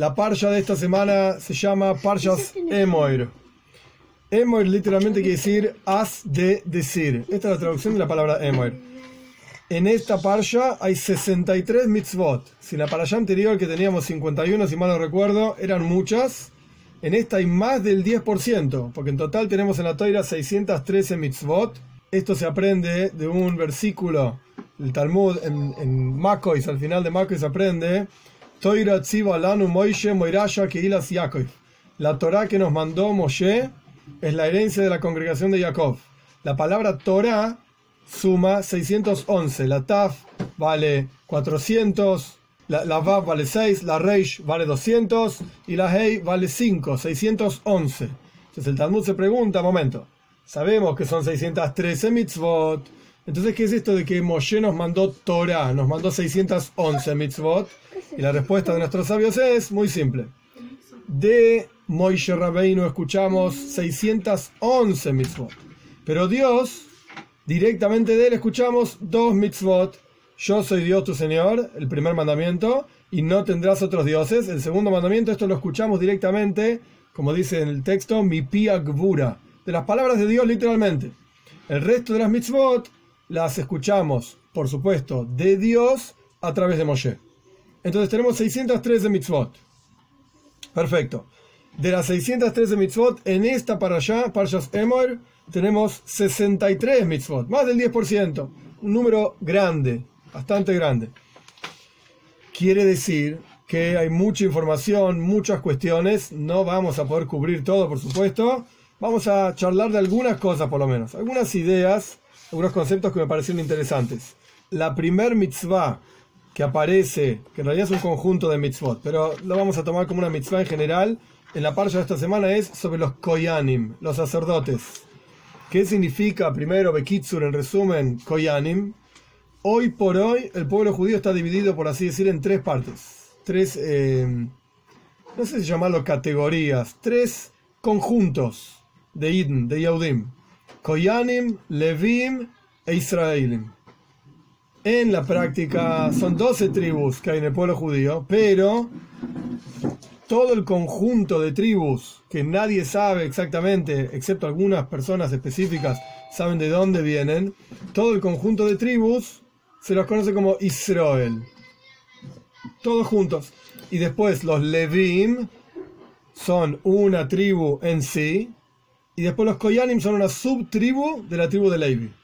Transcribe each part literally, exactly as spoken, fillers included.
La parsha de esta semana se llama Parshas Emoir. Emoir literalmente quiere decir haz de decir. Esta es la traducción de la palabra Emoir. En esta parsha hay sesenta y tres mitzvot. Si en la parsha anterior, que teníamos cincuenta y uno, si mal no recuerdo, eran muchas, en esta hay más del diez por ciento, porque en total tenemos en la Toira seiscientos trece mitzvot. Esto se aprende de un versículo, el Talmud en, en Makois, al final de Makois se aprende Toira tziva lanu Moishe moirasha keilas Yaakov. La Torá que nos mandó Moshe es la herencia de la congregación de Jacob. La palabra Torá suma seiscientos once, la Taf vale cuatrocientos, la, la Vav vale seis, la Reish vale doscientos y la Hei vale cinco, seiscientos once. Entonces el Talmud se pregunta, momento, sabemos que son seiscientos trece mitzvot, entonces ¿qué es esto de que Moshe nos mandó Torah, nos mandó seiscientos once mitzvot? Y la respuesta de nuestros sabios es muy simple. De Moshe Rabbeinu escuchamos seiscientos once mitzvot, pero Dios, directamente de él escuchamos dos mitzvot. Yo soy Dios tu Señor, el primer mandamiento, y no tendrás otros dioses. El segundo mandamiento, esto lo escuchamos directamente, como dice en el texto, mi pia gvura, de las palabras de Dios literalmente. El resto de las mitzvot las escuchamos, por supuesto, de Dios a través de Moshe. Entonces tenemos seiscientos trece mitzvot. Perfecto. De las seiscientos trece mitzvot, en esta parashá, Parshas Emoir, tenemos sesenta y tres mitzvot, más del diez por ciento. Un número grande, bastante grande. Quiere decir que hay mucha información, muchas cuestiones. No vamos a poder cubrir todo, por supuesto. Vamos a charlar de algunas cosas, por lo menos. Algunas ideas, algunos conceptos que me parecieron interesantes. La primer mitzvah que aparece, que en realidad es un conjunto de mitzvot, pero lo vamos a tomar como una mitzvah en general, en la parsha de esta semana es sobre los koyanim, los sacerdotes. ¿Qué significa, primero, Bekitsur, en resumen, koyanim? Hoy por hoy, el pueblo judío está dividido, por así decir, en tres partes. Tres, eh, no sé si llamarlo categorías, tres conjuntos de Idn, de Yehudim. Koyanim, Levim e Israelim. En la práctica son doce tribus que hay en el pueblo judío, pero todo el conjunto de tribus que nadie sabe exactamente, excepto algunas personas específicas saben de dónde vienen, todo el conjunto de tribus se los conoce como Israel. Todos juntos. Y después los Levim son una tribu en sí, y después los Koyanim son una subtribu de la tribu de Levi.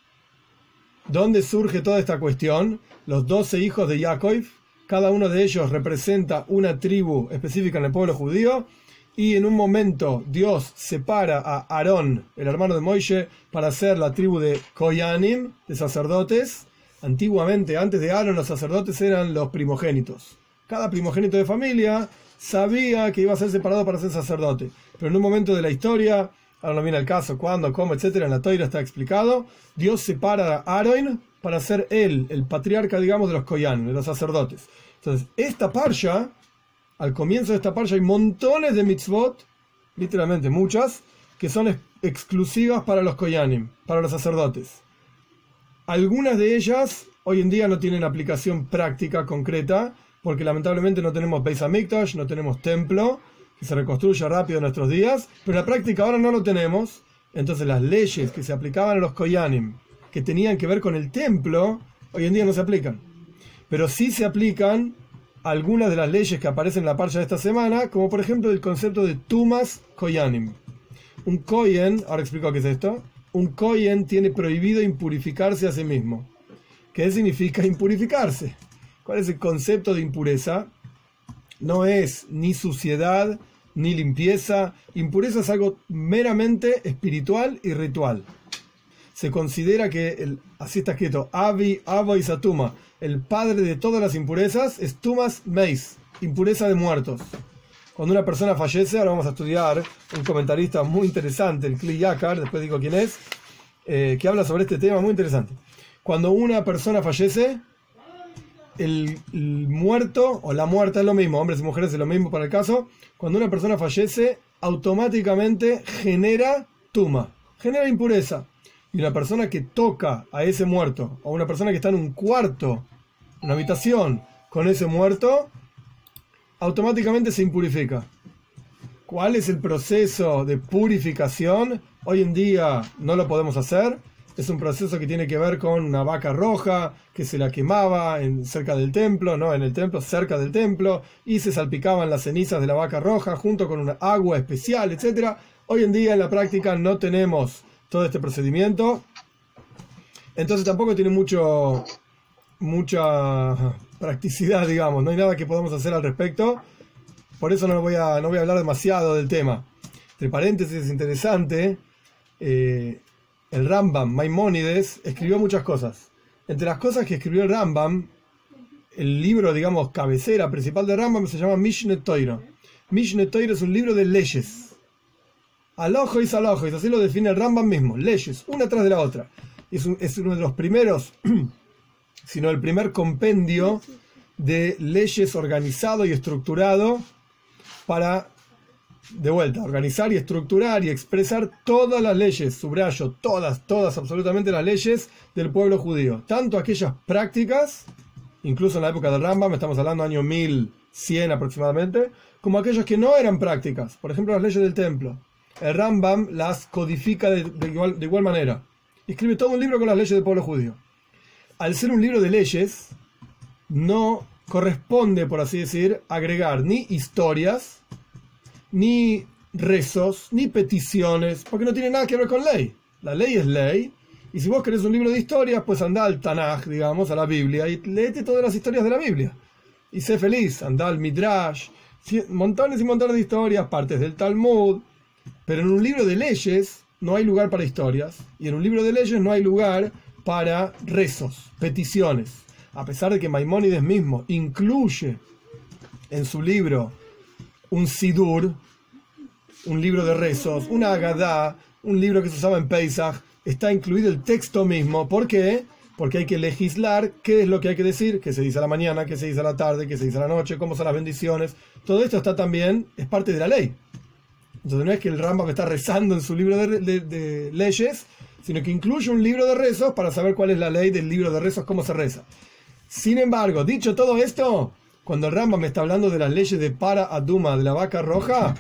¿Dónde surge toda esta cuestión? Los doce hijos de Jacob, cada uno de ellos representa una tribu específica en el pueblo judío, y en un momento Dios separa a Aarón, el hermano de Moishe, para ser la tribu de Koyanim, de sacerdotes. Antiguamente, antes de Aarón, los sacerdotes eran los primogénitos. Cada primogénito de familia sabía que iba a ser separado para ser sacerdote, pero en un momento de la historia, ahora no viene el caso, cuándo, cómo, etcétera, en la Toira está explicado, Dios separa a Aarón para ser él, el patriarca, digamos, de los Koyanim, de los sacerdotes. Entonces, esta parsha, al comienzo de esta parsha hay montones de mitzvot, literalmente muchas, que son ex exclusivas para los Koyanim, para los sacerdotes. Algunas de ellas hoy en día no tienen aplicación práctica concreta, porque lamentablemente no tenemos Beis Hamikdash, no tenemos templo, que se reconstruya rápido en nuestros días, pero en la práctica ahora no lo tenemos. Entonces las leyes que se aplicaban a los Koyanim, que tenían que ver con el templo, hoy en día no se aplican. Pero sí se aplican algunas de las leyes que aparecen en la parsha de esta semana, como por ejemplo el concepto de Tumas Koyanim. Un Kohen, ahora explico qué es esto, un Kohen tiene prohibido impurificarse a sí mismo. ¿Qué significa impurificarse? ¿Cuál es el concepto de impureza? No es ni suciedad, ni limpieza. Impureza es algo meramente espiritual y ritual. Se considera que, el, así está escrito, Avi, Avo y Satuma, el padre de todas las impurezas, es Tumas Meis, impureza de muertos. Cuando una persona fallece, ahora vamos a estudiar un comentarista muy interesante, el Kli Yakar, después digo quién es, eh, que habla sobre este tema muy interesante. Cuando una persona fallece, El, el muerto o la muerta es lo mismo, hombres y mujeres es lo mismo para el caso. Cuando una persona fallece, automáticamente genera tuma, genera impureza. Y una persona que toca a ese muerto, o una persona que está en un cuarto, una habitación con ese muerto, automáticamente se impurifica. ¿Cuál es el proceso de purificación? Hoy en día no lo podemos hacer. Es un proceso que tiene que ver con una vaca roja que se la quemaba en, cerca del templo, no en el templo, cerca del templo, y se salpicaban las cenizas de la vaca roja junto con una agua especial, etcétera. Hoy en día en la práctica no tenemos todo este procedimiento, entonces tampoco tiene mucho, mucha practicidad, digamos. No hay nada que podamos hacer al respecto. Por eso no voy a, no voy a hablar demasiado del tema. Entre paréntesis, es interesante. Eh, el Rambam, Maimónides, escribió muchas cosas. Entre las cosas que escribió el Rambam, el libro, digamos, cabecera principal de Rambam se llama Mishneh Torah. Mishneh Torah es un libro de leyes. Alojois, alojois, así lo define el Rambam mismo. Leyes, una tras de la otra. Es, un, es uno de los primeros, sino el primer compendio de leyes organizado y estructurado para, de vuelta, organizar y estructurar y expresar todas las leyes, subrayo, todas, todas, absolutamente las leyes del pueblo judío. Tanto aquellas prácticas, incluso en la época del Rambam, estamos hablando año mil cien aproximadamente, como aquellas que no eran prácticas. Por ejemplo, las leyes del templo. El Rambam las codifica de, de, igual, de igual manera. Escribe todo un libro con las leyes del pueblo judío. Al ser un libro de leyes, no corresponde, por así decir, agregar ni historias, ni rezos, ni peticiones, porque no tiene nada que ver con ley. La ley es ley, y si vos querés un libro de historias, pues andá al Tanaj, digamos, a la Biblia, y léete todas las historias de la Biblia. Y sé feliz, andá al Midrash, montones y montones de historias, partes del Talmud, pero en un libro de leyes no hay lugar para historias, y en un libro de leyes no hay lugar para rezos, peticiones. A pesar de que Maimónides mismo incluye en su libro un Sidur, un libro de rezos, una Agadá, un libro que se usaba en Pesach, está incluido el texto mismo. ¿Por qué? Porque hay que legislar qué es lo que hay que decir, qué se dice a la mañana, qué se dice a la tarde, qué se dice a la noche, cómo son las bendiciones. Todo esto está también, es parte de la ley. Entonces no es que el Rambam está rezando en su libro de, de, de leyes, sino que incluye un libro de rezos para saber cuál es la ley del libro de rezos, cómo se reza. Sin embargo, dicho todo esto, cuando el Rambam está hablando de las leyes de para aduma, de la vaca roja,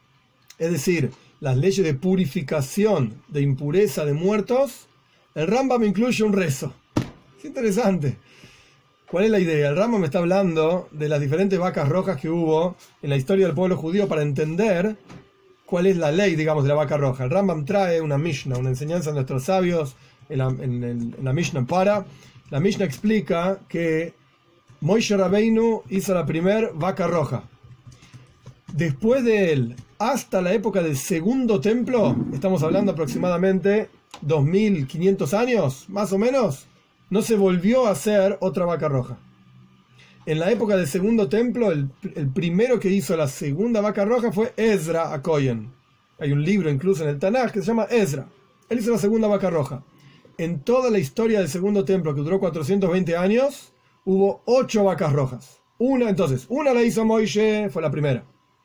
es decir, las leyes de purificación, de impureza de muertos, el Rambam incluye un rezo. Es interesante. ¿Cuál es la idea? El Rambam está hablando de las diferentes vacas rojas que hubo en la historia del pueblo judío para entender cuál es la ley, digamos, de la vaca roja. El Rambam trae una Mishnah, una enseñanza de nuestros sabios en la, en, en, en la Mishnah para. La Mishnah explica que Moshe Rabbeinu hizo la primer vaca roja. Después de él, hasta la época del segundo templo, estamos hablando aproximadamente dos mil quinientos años, más o menos, no se volvió a hacer otra vaca roja. En la época del segundo templo, el, el primero que hizo la segunda vaca roja fue Ezra a Cohen. Hay un libro incluso en el Tanaj que se llama Ezra. Él hizo la segunda vaca roja. En toda la historia del segundo templo, que duró cuatrocientos veinte años, hubo ocho vacas rojas. Una, entonces, una la hizo Moishe, fue la primera.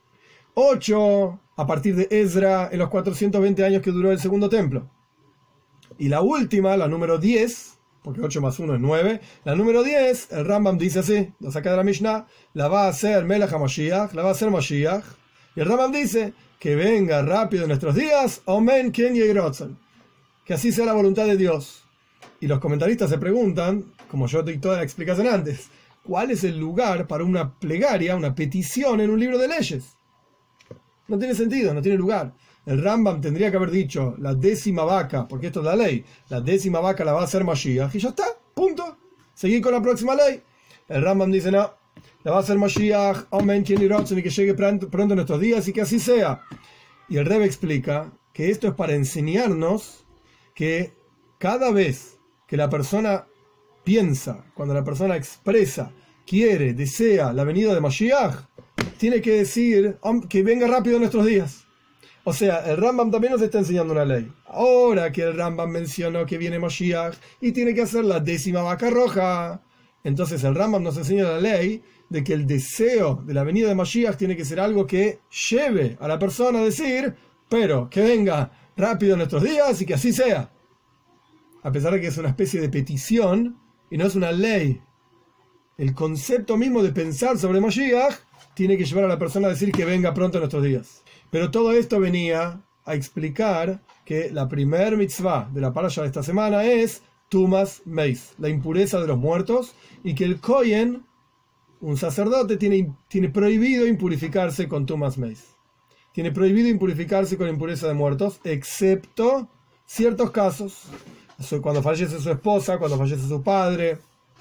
Ocho a partir de Ezra en los cuatrocientos veinte años que duró el segundo templo. Y la última, la número diez, porque ocho más uno es nueve, la número diez, el Rambam dice así, lo saca de la Mishnah, la va a hacer Melech HaMashiach, la va a hacer Mashiach. Y el Rambam dice, que venga rápido en nuestros días, Omen Ken Yegrotzen. Que así sea la voluntad de Dios. Y los comentaristas se preguntan, como yo di toda la explicación antes, ¿cuál es el lugar para una plegaria, una petición en un libro de leyes? No tiene sentido, no tiene lugar. El Rambam tendría que haber dicho la décima vaca, porque esto es la ley, la décima vaca la va a hacer Mashiach, y ya está, punto. Seguí con la próxima ley. El Rambam dice, no, la va a hacer Mashiach, Amen, y que llegue pronto, pronto en nuestros días y que así sea. Y el Rebbe explica que esto es para enseñarnos que cada vez que la persona piensa, cuando la persona expresa, quiere, desea la venida de Mashiach, tiene que decir que venga rápido en nuestros días. O sea, el Rambam también nos está enseñando una ley. Ahora que el Rambam mencionó que viene Mashiach y tiene que hacer la décima vaca roja, entonces el Rambam nos enseña la ley de que el deseo de la venida de Mashiach tiene que ser algo que lleve a la persona a decir, pero que venga rápido en nuestros días y que así sea. A pesar de que es una especie de petición y no es una ley. el concepto mismo de pensar sobre Mashiach tiene que llevar a la persona a decir que venga pronto en nuestros días. Pero todo esto venía a explicar que la primer mitzvah de la parasha de esta semana es Tumas Meis, la impureza de los muertos, y que el Kohen, un sacerdote, tiene, tiene prohibido impurificarse con Tumas Meis. Tiene prohibido impurificarse con impureza de muertos, excepto ciertos casos. Cuando fallece su esposa, cuando fallece su padre.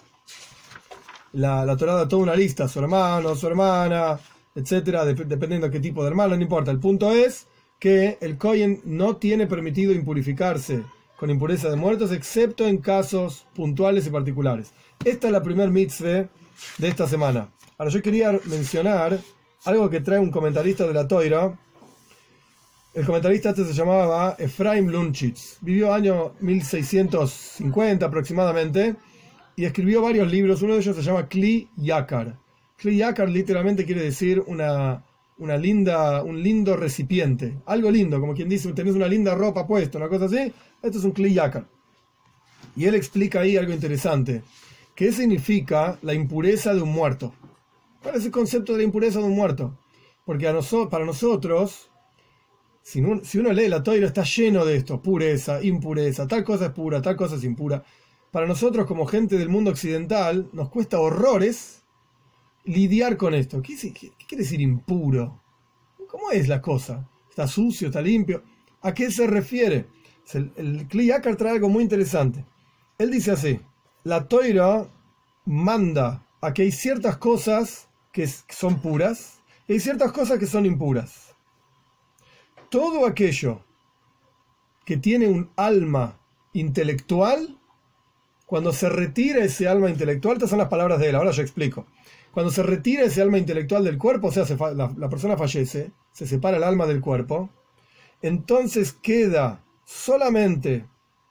La, la Torá da toda una lista, su hermano, su hermana, etcétera, de, dependiendo de qué tipo de hermano, no importa. El punto es que el Kohen no tiene permitido impurificarse con impureza de muertos, excepto en casos puntuales y particulares. Esta es la primer mitzvah de esta semana. Ahora yo quería mencionar algo que trae un comentarista de la Toira. El comentarista este se llamaba Efraim Lunchitz. Vivió año mil seiscientos cincuenta aproximadamente y escribió varios libros. Uno de ellos se llama Kli Yakar. Kli Yakar literalmente quiere decir una, una linda, un lindo recipiente. Algo lindo, como quien dice, tenés una linda ropa puesta, una cosa así. Esto es un Kli Yakar. Y él explica ahí algo interesante. ¿Qué significa la impureza de un muerto? ¿Cuál es el concepto de la impureza de un muerto? Porque a noso- para nosotros, si uno, si uno lee la Toira, está lleno de esto: pureza, impureza, tal cosa es pura, tal cosa es impura. Para nosotros, como gente del mundo occidental, nos cuesta horrores lidiar con esto. ¿Qué, qué, qué quiere decir impuro? ¿Cómo es la cosa? ¿Está sucio? ¿Está limpio? ¿A qué se refiere? El, el Kli Yakar trae algo muy interesante. Él dice así: la Toira manda a que hay ciertas cosas que son puras y hay ciertas cosas que son impuras. Todo aquello que tiene un alma intelectual, cuando se retira ese alma intelectual, estas son las palabras de él, ahora yo explico. Cuando se retira ese alma intelectual del cuerpo, o sea, se fa- la, la persona fallece, se separa el alma del cuerpo, entonces queda solamente,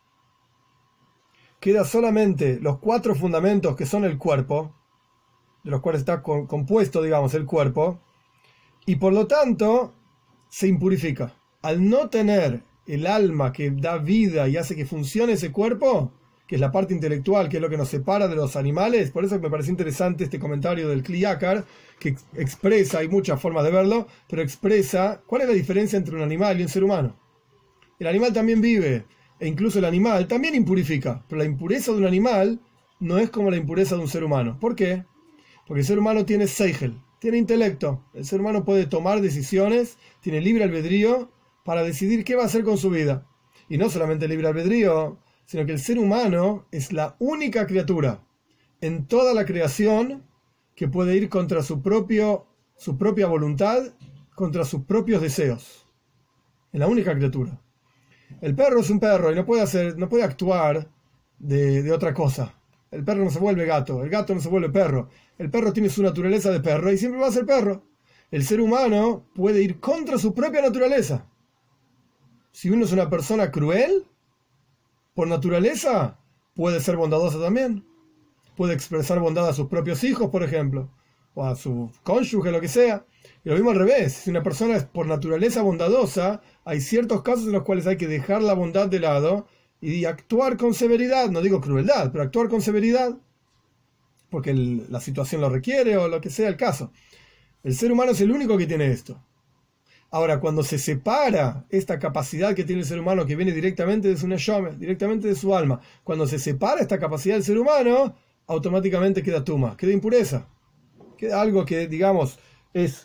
queda solamente los cuatro fundamentos que son el cuerpo, de los cuales está con, compuesto, digamos, el cuerpo, y por lo tanto se impurifica. Al no tener el alma que da vida y hace que funcione ese cuerpo, que es la parte intelectual, que es lo que nos separa de los animales, por eso me parece interesante este comentario del Kli Yakar, que ex- expresa, hay muchas formas de verlo, pero expresa cuál es la diferencia entre un animal y un ser humano. El animal también vive, e incluso el animal también impurifica, pero la impureza de un animal no es como la impureza de un ser humano. ¿Por qué? Porque el ser humano tiene seichel, tiene intelecto. El ser humano puede tomar decisiones, tiene libre albedrío para decidir qué va a hacer con su vida. Y no solamente libre albedrío, sino que el ser humano es la única criatura en toda la creación que puede ir contra su, propio, su propia voluntad, contra sus propios deseos. Es la única criatura. El perro es un perro y no puede, hacer, no puede actuar de, de otra cosa. El perro no se vuelve gato, el gato no se vuelve perro. El perro tiene su naturaleza de perro y siempre va a ser perro. El ser humano puede ir contra su propia naturaleza. Si uno es una persona cruel, por naturaleza, puede ser bondadoso también. Puede expresar bondad a sus propios hijos, por ejemplo, o a su cónyuge, lo que sea. Y lo mismo al revés. Si una persona es por naturaleza bondadosa, hay ciertos casos en los cuales hay que dejar la bondad de lado y actuar con severidad. No digo crueldad, pero actuar con severidad, porque el, la situación lo requiere o lo que sea el caso. El ser humano es el único que tiene esto. Ahora, cuando se separa esta capacidad que tiene el ser humano, que viene directamente de su neshama, directamente de su alma, cuando se separa esta capacidad del ser humano, automáticamente queda tuma, queda impureza, queda algo que, digamos, es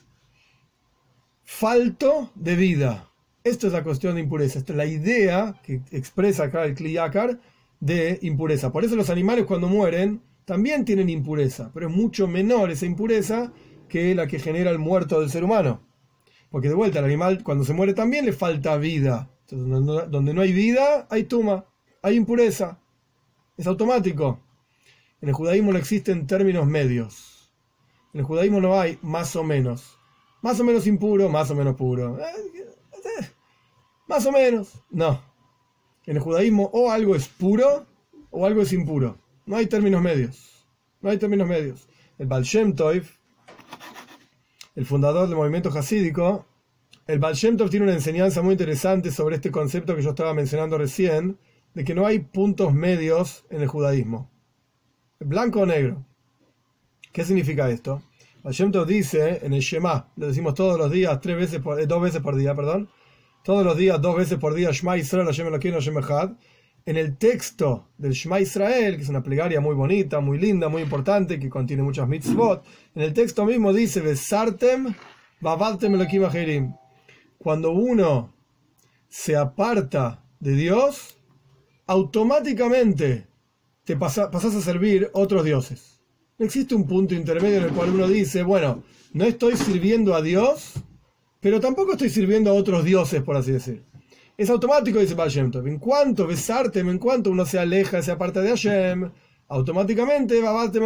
falto de vida. Esto es la cuestión de impureza, esta es la idea que expresa acá el Kli Yakar de impureza. Por eso los animales cuando mueren también tienen impureza, pero es mucho menor esa impureza que la que genera el muerto del ser humano. Porque de vuelta, al animal cuando se muere también le falta vida. Entonces, donde no hay vida, hay tuma, hay impureza. Es automático. En el judaísmo no existen términos medios. En el judaísmo no hay más o menos. Más o menos impuro, más o menos puro. Más o menos. No. En el judaísmo o algo es puro o algo es impuro. No hay términos medios. No hay términos medios. El Baal Shem Tov, el fundador del movimiento hasídico, el Baal Shem Tov tiene una enseñanza muy interesante sobre este concepto que yo estaba mencionando recién, de que no hay puntos medios en el judaísmo. Blanco o negro. ¿Qué significa esto? Hashem Tov dice en el Shema, lo decimos todos los días, tres veces por, eh, dos veces por día, perdón, todos los días, dos veces por día, Shema Israel, Hashem Elokeinu, Hashem Echad. En el texto del Shema Israel, que es una plegaria muy bonita, muy linda, muy importante, que contiene muchas mitzvot, en el texto mismo dice, Besartem, Vavadtem Elokim Acherim. Cuando uno se aparta de Dios, automáticamente te pasa, pasas a servir otros dioses. No existe un punto intermedio en el cual uno dice, bueno, no estoy sirviendo a Dios, pero tampoco estoy sirviendo a otros dioses, por así decir. Es automático, dice Baal Shem Tov. En cuanto besarte, en cuanto uno se aleja, se aparta de Hashem, automáticamente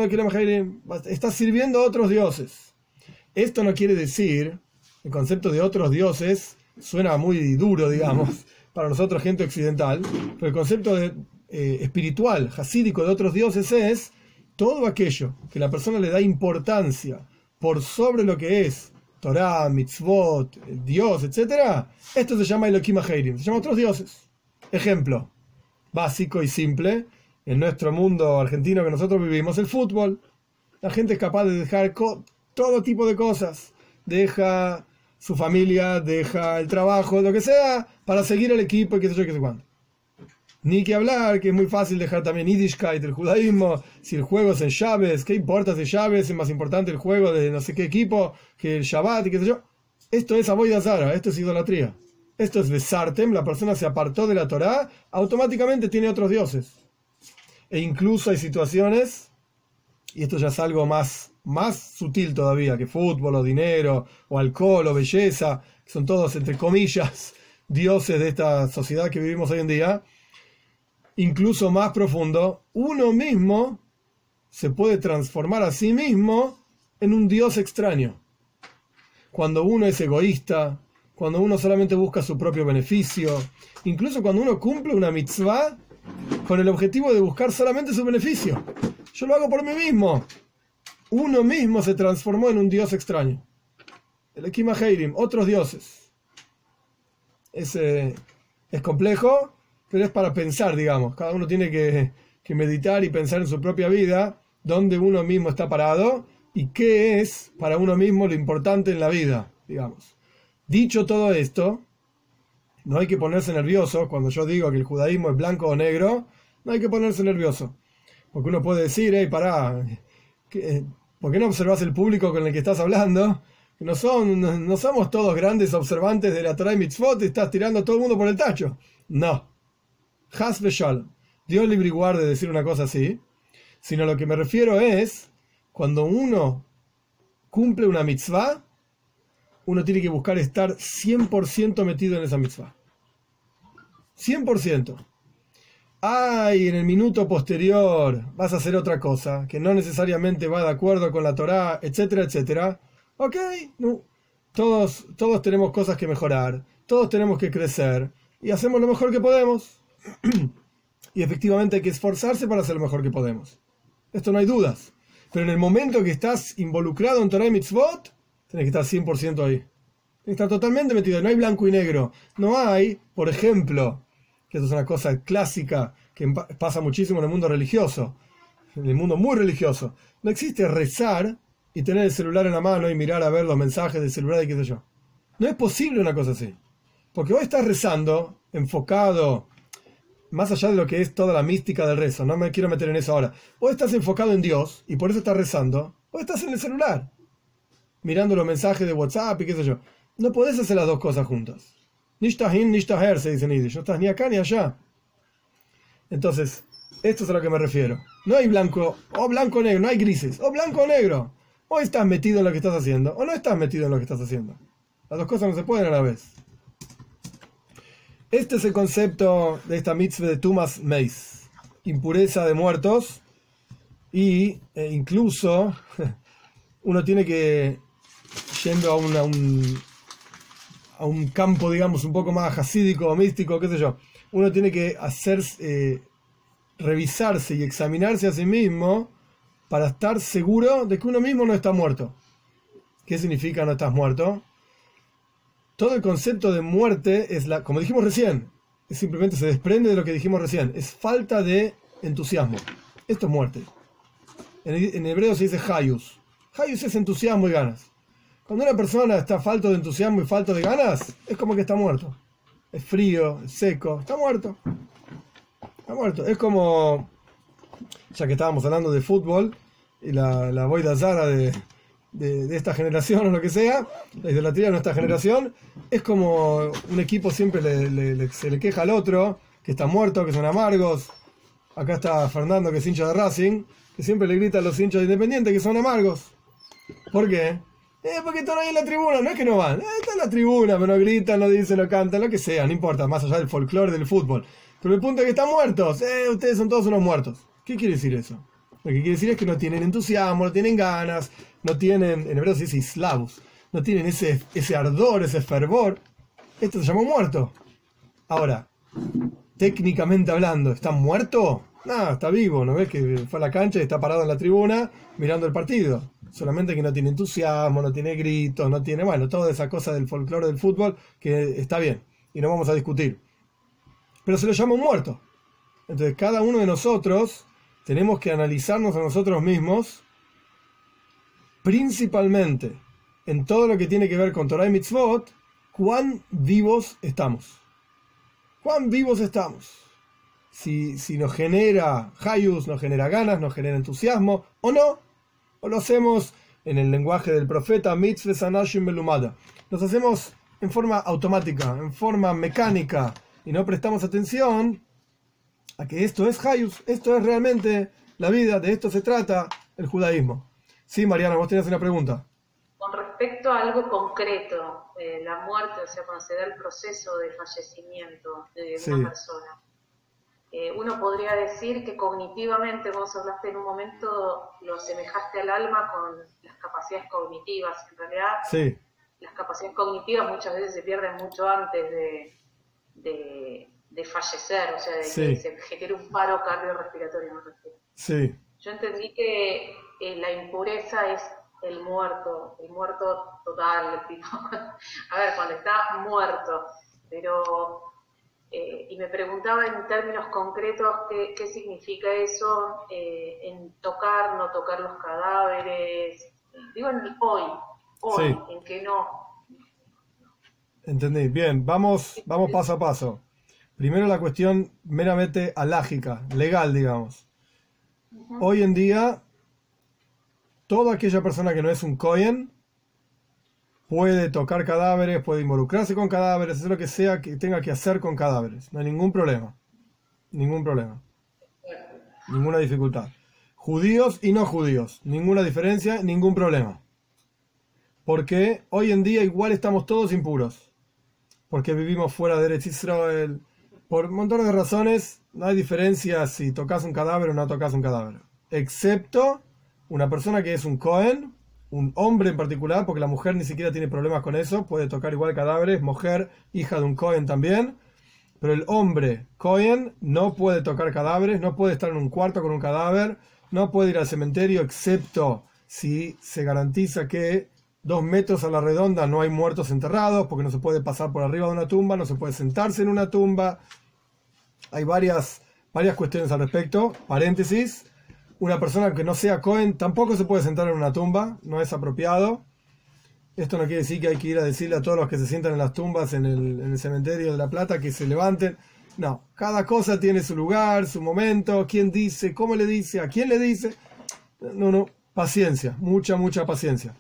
está sirviendo a otros dioses. Esto no quiere decir, el concepto de otros dioses suena muy duro, digamos, para nosotros, gente occidental, pero el concepto de, eh, espiritual, hasídico de otros dioses es todo aquello que la persona le da importancia por sobre lo que es Torah, mitzvot, Dios, etcétera. Esto se llama Elokim Acherim, se llama otros dioses. Ejemplo básico y simple, en nuestro mundo argentino que nosotros vivimos, el fútbol. La gente es capaz de dejar todo tipo de cosas. Deja su familia, deja el trabajo, lo que sea, para seguir al equipo y qué sé yo, qué sé cuánto. Ni que hablar, que es muy fácil dejar también Yiddishkeit, el judaísmo, si el juego es en Shabbat, ¿qué importa si Shabbat es más importante el juego de no sé qué equipo que el Shabbat y qué sé yo? Esto es Avodah Zara, esto es idolatría. Esto es Besartem, la persona se apartó de la Torá, automáticamente tiene otros dioses. E incluso hay situaciones, y esto ya es algo más, más sutil todavía, que fútbol o dinero o alcohol o belleza, que son todos, entre comillas, dioses de esta sociedad que vivimos hoy en día. Incluso más profundo, uno mismo se puede transformar a sí mismo en un dios extraño. Cuando uno es egoísta, cuando uno solamente busca su propio beneficio, incluso cuando uno cumple una mitzvah con el objetivo de buscar solamente su beneficio. Yo lo hago por mí mismo. Uno mismo se transformó en un dios extraño. El Elokim Acherim, otros dioses. Es, eh, es complejo, pero es para pensar, digamos. Cada uno tiene que, que meditar y pensar en su propia vida, dónde uno mismo está parado y qué es para uno mismo lo importante en la vida, digamos. Dicho todo esto, no hay que ponerse nervioso cuando yo digo que el judaísmo es blanco o negro, no hay que ponerse nervioso. Porque uno puede decir, hey, pará, ¿qué, ¿por qué no observas el público con el que estás hablando? Que no, son, no somos todos grandes observantes de la Torah y Mitzvot y estás tirando a todo el mundo por el tacho. No. Has v'shalom. Dios libre y guarde de decir una cosa así, sino lo que me refiero es, cuando uno cumple una mitzvah, uno tiene que buscar estar cien por ciento metido en esa mitzvah. cien por ciento. Ay, en el minuto posterior vas a hacer otra cosa, que no necesariamente va de acuerdo con la Torá, etcétera, etcétera. Ok, no. Todos, todos tenemos cosas que mejorar, todos tenemos que crecer, y hacemos lo mejor que podemos. Y efectivamente hay que esforzarse para hacer lo mejor que podemos. Esto no hay dudas. Pero en el momento que estás involucrado en Torah y Mitzvot, tienes que estar cien por ciento ahí. Tienes que estar totalmente metido. No hay blanco y negro. No hay, por ejemplo, que esto es una cosa clásica que pasa muchísimo en el mundo religioso, en el mundo muy religioso. No existe rezar y tener el celular en la mano y mirar a ver los mensajes del celular y qué sé yo. No es posible una cosa así. Porque vos estás rezando, enfocado, más allá de lo que es toda la mística del rezo, no me quiero meter en eso ahora. O estás enfocado en Dios y por eso estás rezando, o estás en el celular, mirando los mensajes de WhatsApp y qué sé yo. No podés hacer las dos cosas juntas. Nicht dahin, nicht daher, se dice en Yiddish. No estás ni acá ni allá. Entonces, esto es a lo que me refiero. No hay blanco o blanco o negro, no hay grises. O blanco o negro. O estás metido en lo que estás haciendo, o no estás metido en lo que estás haciendo. Las dos cosas no se pueden a la vez. Este es el concepto de esta mitzvah de Tumas Meis, impureza de muertos, y eh, incluso uno tiene que, yendo a, una, un, a un campo, digamos, un poco más hasídico o místico, qué sé yo, uno tiene que hacer, eh, revisarse y examinarse a sí mismo para estar seguro de que uno mismo no está muerto. ¿Qué significa no estás muerto? Todo el concepto de muerte es, la, como dijimos recién, es simplemente se desprende de lo que dijimos recién, es falta de entusiasmo. Esto es muerte. En, en hebreo se dice hayus. Hayus es entusiasmo y ganas. Cuando una persona está falto de entusiasmo y falto de ganas, es como que está muerto. Es frío, es seco, está muerto. Está muerto. Es como, ya que estábamos hablando de fútbol, y la, la boida zara de, de, de esta generación o lo que sea, la idolatría de nuestra generación, es como un equipo siempre le, le, le, se le queja al otro, que está muerto, que son amargos. Acá está Fernando, que es hincha de Racing, que siempre le grita a los hinchas de Independiente que son amargos. ¿Por qué? Eh, porque están ahí en la tribuna, no es que no van, eh, están en la tribuna, pero no gritan, no dicen, no cantan, lo que sea, no importa, más allá del folclore del fútbol. Pero el punto es que están muertos, eh, ustedes son todos unos muertos. ¿Qué quiere decir eso? Lo que quiere decir es que no tienen entusiasmo, no tienen ganas, no tienen, en hebreo se dice islavus, no tienen ese, ese ardor, ese fervor. Esto se llama muerto. Ahora, técnicamente hablando, ¿está muerto? No, está vivo, ¿no ves que fue a la cancha y está parado en la tribuna mirando el partido? Solamente que no tiene entusiasmo, no tiene gritos, no tiene, bueno, toda esa cosa del folclore del fútbol que está bien y no vamos a discutir. Pero se lo llama un muerto. Entonces cada uno de nosotros tenemos que analizarnos a nosotros mismos, principalmente en todo lo que tiene que ver con Torah y Mitzvot, cuán vivos estamos. Cuán vivos estamos. Si, si nos genera hayus, nos genera ganas, nos genera entusiasmo, o no, o lo hacemos en el lenguaje del profeta, mitzvah anashim belumada. Nos hacemos en forma automática, en forma mecánica, y no prestamos atención a que esto es hayus, esto es realmente la vida, de esto se trata el judaísmo. Sí, Mariana, vos tenías una pregunta. Con respecto a algo concreto, eh, la muerte, o sea, cuando se da el proceso de fallecimiento de Sí. una persona, eh, uno podría decir que cognitivamente, vos hablaste en un momento, lo asemejaste al alma con las capacidades cognitivas. En realidad, Sí, las capacidades cognitivas muchas veces se pierden mucho antes de, de, de fallecer, o sea, de Sí. que se genere un paro cardiorrespiratorio, me refiero. sí, Yo entendí que eh, la impureza es el muerto, el muerto total, tipo, a ver, cuando está muerto, pero, eh, y me preguntaba en términos concretos qué, qué significa eso, eh, en tocar, no tocar los cadáveres, digo en el hoy, hoy, Sí. en que no. entendí. Bien, vamos, vamos paso a paso. Primero la cuestión meramente alágica, legal, digamos. Hoy en día, toda aquella persona que no es un Cohen puede tocar cadáveres, puede involucrarse con cadáveres, hacer lo que sea que tenga que hacer con cadáveres. No hay ningún problema. Ningún problema. Ninguna dificultad. Judíos y no judíos. Ninguna diferencia, ningún problema. Porque hoy en día igual estamos todos impuros. Porque vivimos fuera de Eretz Israel. Por un montón de razones, no hay diferencia si tocas un cadáver o no tocas un cadáver. Excepto una persona que es un Cohen, un hombre en particular, porque la mujer ni siquiera tiene problemas con eso, puede tocar igual cadáveres, mujer, hija de un Cohen también. Pero el hombre Cohen no puede tocar cadáveres, no puede estar en un cuarto con un cadáver, no puede ir al cementerio, excepto si se garantiza que dos metros a la redonda no hay muertos enterrados, porque no se puede pasar por arriba de una tumba, no se puede sentarse en una tumba. Hay varias, varias cuestiones al respecto. Paréntesis, una persona que no sea Cohen tampoco se puede sentar en una tumba, no es apropiado. Esto no quiere decir que hay que ir a decirle a todos los que se sientan en las tumbas en el, en el cementerio de La Plata que se levanten. No, cada cosa tiene su lugar, su momento, quién dice, cómo le dice, a quién le dice. No, no, paciencia, mucha, mucha paciencia.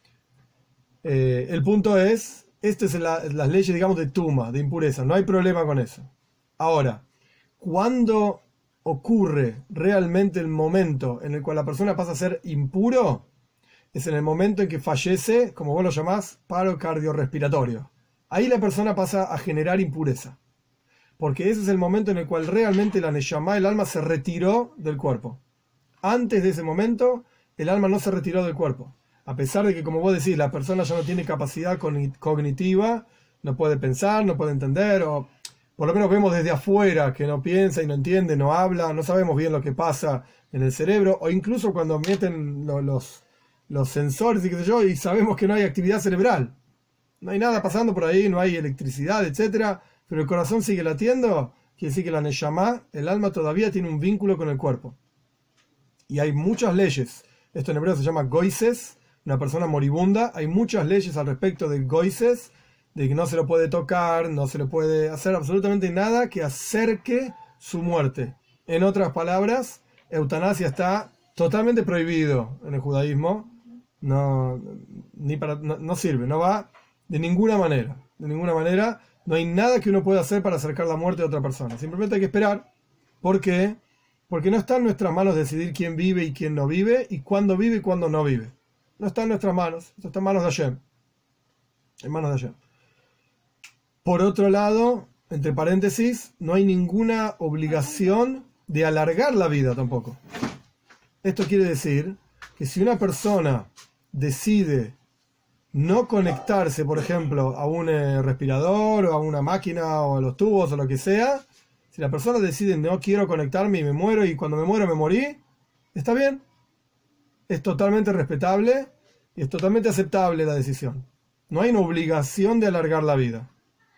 Eh, el punto es, estas es la, las leyes, digamos, de Tuma, de impureza, no hay problema con eso. Ahora, ¿cuándo ocurre realmente el momento en el cual la persona pasa a ser impuro? Es en el momento en que fallece, como vos lo llamás, paro cardiorrespiratorio. Ahí la persona pasa a generar impureza. Porque ese es el momento en el cual realmente la neshama, el alma, se retiró del cuerpo. Antes de ese momento, el alma no se retiró del cuerpo. A pesar de que, como vos decís, la persona ya no tiene capacidad cognitiva, no puede pensar, no puede entender, o por lo menos vemos desde afuera que no piensa y no entiende, no habla, no sabemos bien lo que pasa en el cerebro, o incluso cuando meten los... los los sensores y qué sé yo, y sabemos que no hay actividad cerebral. No hay nada pasando por ahí, no hay electricidad, etcétera, pero el corazón sigue latiendo, quiere decir que la neshama, el alma, todavía tiene un vínculo con el cuerpo. y hay muchas leyes. Esto en hebreo se llama goises, una persona moribunda. Hay muchas leyes al respecto de goises, de que no se lo puede tocar, no se le puede hacer absolutamente nada que acerque su muerte. En otras palabras, eutanasia está totalmente prohibido en el judaísmo. No, ni para, no, no sirve, no va de ninguna manera. De ninguna manera, no hay nada que uno pueda hacer para acercar la muerte de otra persona. Simplemente hay que esperar. ¿Por qué? Porque no está en nuestras manos decidir quién vive y quién no vive, y cuándo vive y cuándo no vive. No está en nuestras manos, esto está en manos de Hashem. En manos de Hashem. Por otro lado, entre paréntesis, no hay ninguna obligación de alargar la vida tampoco. Esto quiere decir que si una persona decide no conectarse, por ejemplo, a un eh, respirador o a una máquina o a los tubos o lo que sea, si la persona decide no quiero conectarme y me muero y cuando me muero me morí, está bien. Es totalmente respetable y es totalmente aceptable la decisión. No hay una obligación de alargar la vida.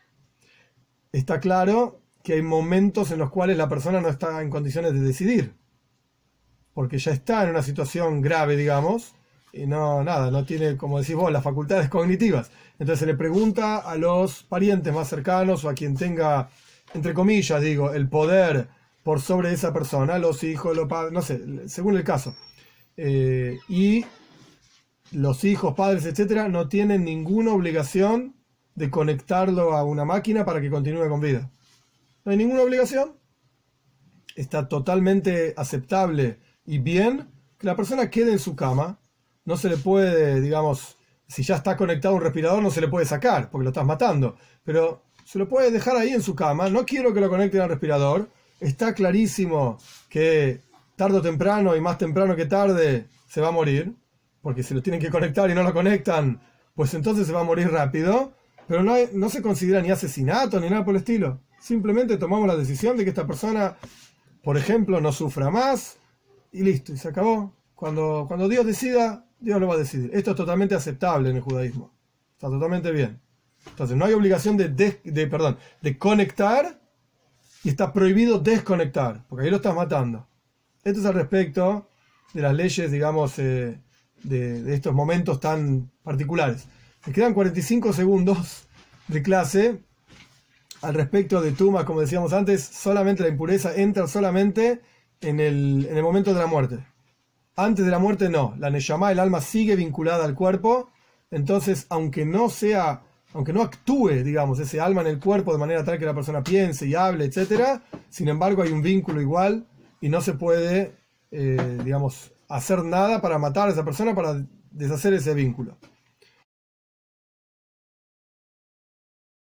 Está claro que hay momentos en los cuales la persona no está en condiciones de decidir, porque ya está en una situación grave, digamos, y no, nada, no tiene, como decís vos, las facultades cognitivas. Entonces se le pregunta a los parientes más cercanos o a quien tenga, entre comillas, digo, el poder por sobre esa persona, los hijos, los padres, no sé, según el caso. Eh, y los hijos, padres, etcétera, no tienen ninguna obligación de conectarlo a una máquina para que continúe con vida. No hay ninguna obligación. Está totalmente aceptable y bien que la persona quede en su cama. No se le puede, digamos, si ya está conectado a un respirador, no se le puede sacar porque lo estás matando. Pero se lo puede dejar ahí en su cama. No quiero que lo conecten al respirador. Está clarísimo que tarde o temprano, y más temprano que tarde, se va a morir. Porque si lo tienen que conectar y no lo conectan, pues entonces se va a morir rápido. Pero no, hay, no se considera ni asesinato ni nada por el estilo. Simplemente tomamos la decisión de que esta persona, por ejemplo, no sufra más y listo, y se acabó. Cuando, cuando Dios decida, Dios lo va a decidir. Esto es totalmente aceptable en el judaísmo. Está totalmente bien. Entonces no hay obligación de, des, de, perdón, de conectar y está prohibido desconectar, porque ahí lo estás matando. Esto es al respecto de las leyes, digamos, eh, de, de estos momentos tan particulares. Me quedan cuarenta y cinco segundos de clase. Al respecto de Tuma, como decíamos antes, solamente la impureza entra solamente en el, en el momento de la muerte. Antes de la muerte no. La Neshama, el alma, sigue vinculada al cuerpo. Entonces, aunque no sea, aunque no actúe, digamos, ese alma en el cuerpo de manera tal que la persona piense y hable, etcétera, sin embargo hay un vínculo igual y no se puede, eh, digamos, hacer nada para matar a esa persona, para deshacer ese vínculo.